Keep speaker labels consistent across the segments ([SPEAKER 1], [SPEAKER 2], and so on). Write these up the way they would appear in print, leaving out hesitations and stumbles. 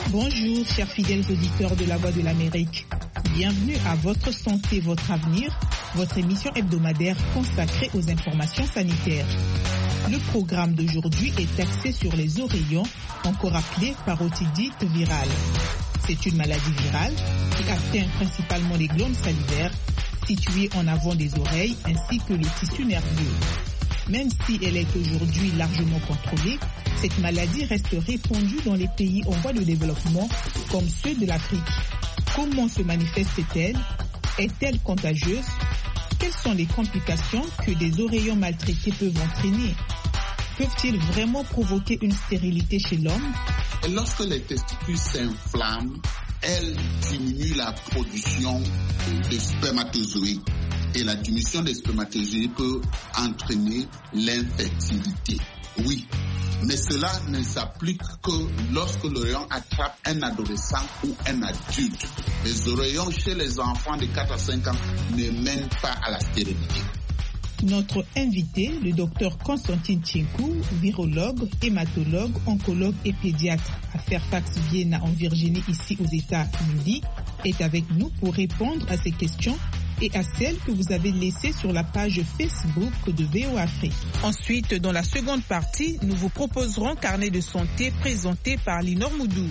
[SPEAKER 1] Bonjour, chers fidèles auditeurs de la Voix de l'Amérique. Bienvenue à Votre Santé, Votre Avenir, votre émission hebdomadaire consacrée aux informations sanitaires. Le programme d'aujourd'hui est axé sur les oreillons, encore appelés parotidites virales. C'est une maladie virale qui atteint principalement les glandes salivaires, situées en avant des oreilles, ainsi que les tissus nerveux. Même si elle est aujourd'hui largement contrôlée, cette maladie reste répandue dans les pays en voie de développement, comme ceux de l'Afrique. Comment se manifeste-t-elle? Est-elle contagieuse? Quelles sont les complications que des oreillons maltraités peuvent entraîner? Peuvent-ils vraiment provoquer une stérilité chez l'homme?
[SPEAKER 2] Lorsque les testicules s'inflamment, elles diminuent la production de spermatozoïdes. Et la diminution des spermatozoïdes peut entraîner l'infertilité. Oui, mais cela ne s'applique que lorsque l'oreillon attrape un adolescent ou un adulte. Les oreillons chez les enfants de 4 à 5 ans ne mènent pas à la stérilité.
[SPEAKER 1] Notre invité, le docteur Constantine Tchenkou, virologue, hématologue, oncologue et pédiatre à Fairfax, Vienna en Virginie, ici aux États-Unis, est avec nous pour répondre à ces questions et à celles que vous avez laissées sur la page Facebook de VOA Afrique. Ensuite, dans la seconde partie, nous vous proposerons Carnet de santé présenté par Linor Moudou.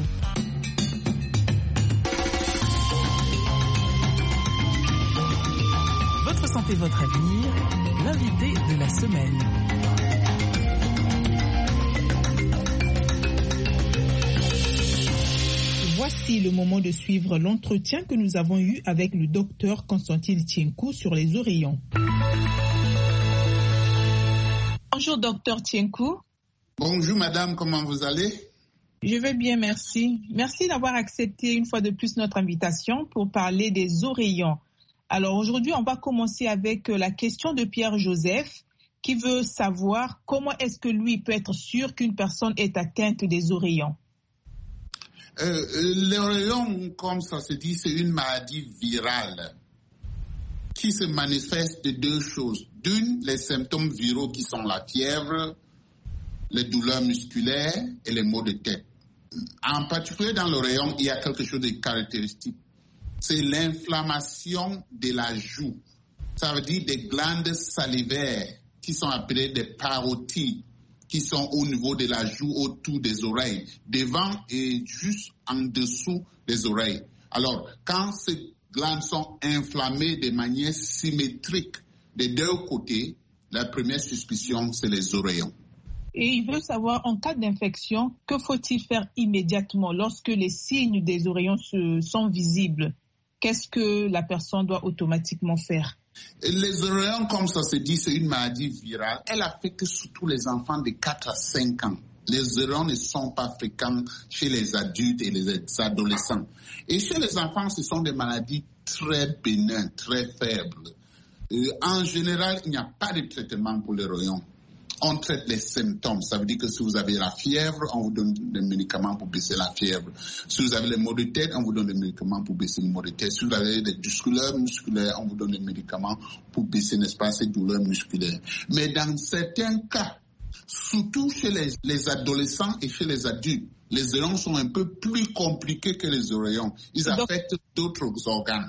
[SPEAKER 1] Votre santé, votre avenir, l'invité de la semaine. Voici le moment de suivre l'entretien que nous avons eu avec le docteur Constantine Tchenkou sur les oreillons. Bonjour docteur Tchenkou.
[SPEAKER 2] Bonjour madame, comment vous allez?
[SPEAKER 1] Je vais bien, merci. Merci d'avoir accepté une fois de plus notre invitation pour parler des oreillons. Alors aujourd'hui, on va commencer avec la question de Pierre-Joseph qui veut savoir comment est-ce que lui peut être sûr qu'une personne est atteinte des oreillons.
[SPEAKER 2] L'oreillon, comme ça se dit, c'est une maladie virale qui se manifeste de deux choses. D'une, les symptômes viraux qui sont la fièvre, les douleurs musculaires et les maux de tête. En particulier dans l'oreillon, il y a quelque chose de caractéristique. C'est l'inflammation de la joue. Ça veut dire des glandes salivaires qui sont appelées des parotides, qui sont au niveau de la joue, autour des oreilles, devant et juste en dessous des oreilles. Alors, quand ces glandes sont inflammées de manière symétrique des deux côtés, la première suspicion, c'est les oreillons.
[SPEAKER 1] Et il veut savoir, en cas d'infection, que faut-il faire immédiatement lorsque les signes des oreillons sont visibles? Qu'est-ce que la personne doit automatiquement faire?
[SPEAKER 2] Les oreillons, comme ça se dit, c'est une maladie virale. Elle affecte surtout les enfants de 4 à 5 ans. Les oreillons ne sont pas fréquents chez les adultes et les adolescents. Et chez les enfants, ce sont des maladies très bénines, très faibles. En général, il n'y a pas de traitement pour les oreillons. On traite les symptômes. Ça veut dire que si vous avez la fièvre, on vous donne des médicaments pour baisser la fièvre. Si vous avez les maux de tête, on vous donne des médicaments pour baisser les maux de tête. Si vous avez des douleurs musculaires, on vous donne des médicaments pour baisser, n'est-ce pas, ces douleurs musculaires. Mais dans certains cas, surtout chez les adolescents et chez les adultes, les oreillons sont un peu plus compliqués que les oreillons. Ils affectent d'autres organes.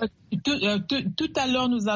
[SPEAKER 1] Tout à l'heure, nous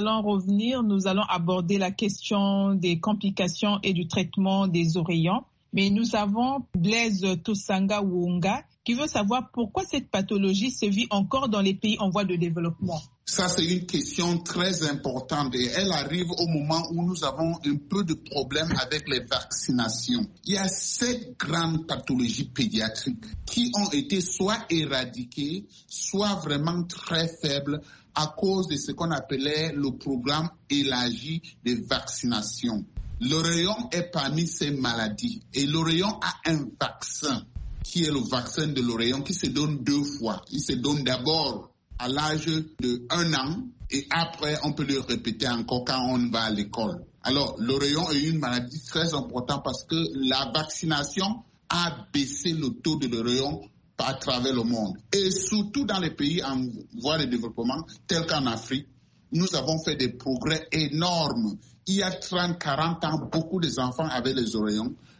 [SPEAKER 1] allons aborder la question des complications et du traitement des oreillons. Mais nous avons Blaise Tosanga Wonga qui veut savoir pourquoi cette pathologie se vit encore dans les pays en voie de développement.
[SPEAKER 2] Ça, c'est une question très importante et elle arrive au moment où nous avons un peu de problème avec les vaccinations. Il y a 7 grandes pathologies pédiatriques qui ont été soit éradiquées, soit vraiment très faibles à cause de ce qu'on appelait le programme élargi de vaccination. L'oreillon est parmi ces maladies et l'oreillon a un vaccin qui est le vaccin de l'oreillon qui se donne 2 fois. Il se donne d'abord à l'âge de 1 an et après on peut le répéter encore quand on va à l'école. Alors l'oreillon est une maladie très importante parce que la vaccination a baissé le taux de l'oreillon à travers le monde. Et surtout dans les pays en voie de développement tels qu'en Afrique, nous avons fait des progrès énormes. Il y a 30-40 ans, beaucoup d'enfants avaient les oreillons.